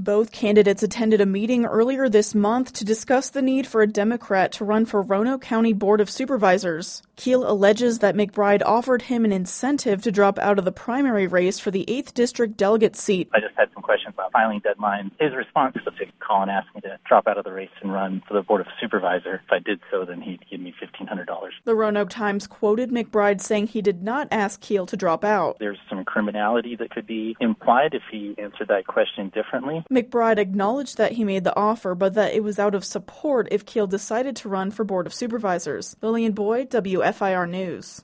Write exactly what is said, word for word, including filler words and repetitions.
Both candidates attended a meeting earlier this month to discuss the need for a Democrat to run for Roanoke County Board of Supervisors. Keel alleges that McBride offered him an incentive to drop out of the primary race for the eighth District delegate seat. I just had some questions about filing deadlines. His response was to call and ask me to drop out of the race and run for the Board of Supervisors. If I did so, then he'd give me fifteen hundred dollars. The Roanoke Times quoted McBride saying he did not ask Keel to drop out. There's some criminality that could be implied if he answered that question differently. McBride acknowledged that he made the offer, but that it was out of support if Keel decided to run for Board of Supervisors. Lillian Boyd, W F I R News.